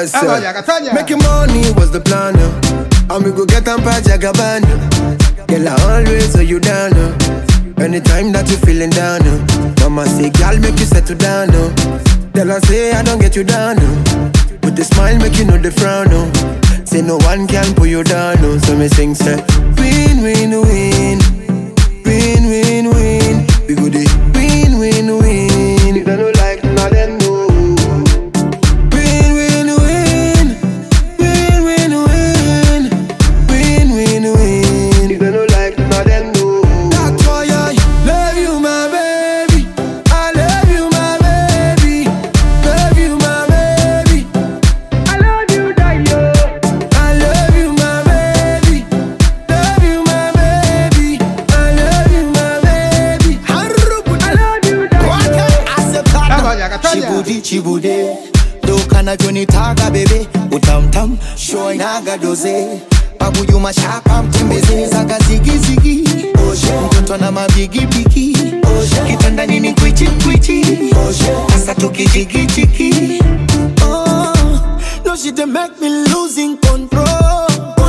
yes, making money was the plan, and we go get on pa Jagaban. Girl, I always hold you down, anytime that you feeling down, Mama say, girl, make you settle down, Tell her say I don't get you down, with the smile make you know the frown, Say no one can pull you down, So me sing say, win, win, win, win, win, win. We go dey win, win, win. If I don't like none of them, no. Win, win, win, win, win, win, win, win, win. If I don't like none of them, no. That's why I love you, my baby. I love you, my baby. Love you, my baby. I love you, Dayo. I love you, my baby. Love you, my baby. I love you, my baby. I love you, Dayo. Chibude do kana joni taga bebe utamtam show naga doze babu yuma shapa mtembeze zaga zigi zigi mtoto na mabigi bigi kitanda nini kwichi kwichi asa tukijigi jigi. Oh no, she dey make me losing control.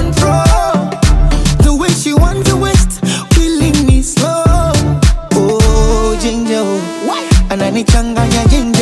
The way she want to waste killing me slow. Oh ginger ananichanganya ginger.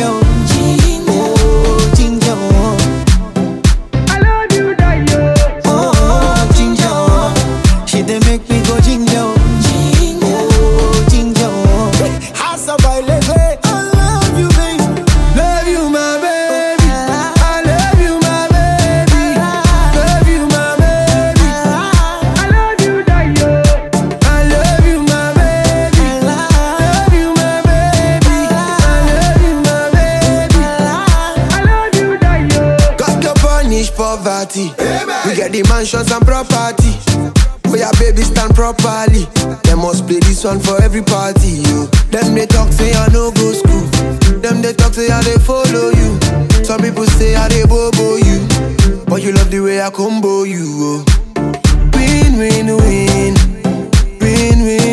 Poverty. We get the mansions and property. Where your baby stand properly. They must play this one for every party, yo. Them they talk say I no go school. Them they talk say I they follow you. Some people say I they bobo you. But you love the way I combo you, oh. Win, win, win. Win, win.